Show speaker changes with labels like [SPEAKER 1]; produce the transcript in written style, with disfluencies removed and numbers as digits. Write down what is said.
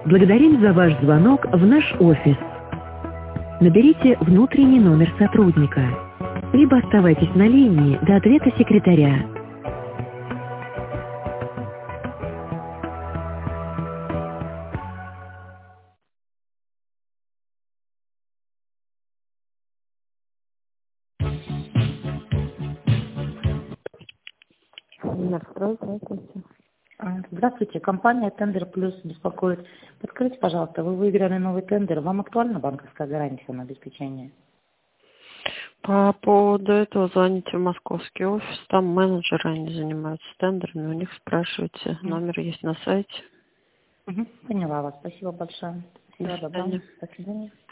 [SPEAKER 1] Благодарим за ваш звонок в наш офис. Наберите внутренний номер сотрудника, либо оставайтесь на линии до ответа секретаря. Настрой, здравствуйте.
[SPEAKER 2] Здравствуйте, компания Тендер Плюс беспокоит. Подскажите, пожалуйста, вы выиграли новый тендер. Вам актуальна банковская гарантия на обеспечение?
[SPEAKER 3] По поводу этого звоните в московский офис, там менеджеры, они занимаются тендерами, у них спрашивайте, номер есть на сайте.
[SPEAKER 2] Поняла вас, спасибо большое.
[SPEAKER 3] До
[SPEAKER 2] Всего доброго.
[SPEAKER 3] свидания.
[SPEAKER 2] До свидания.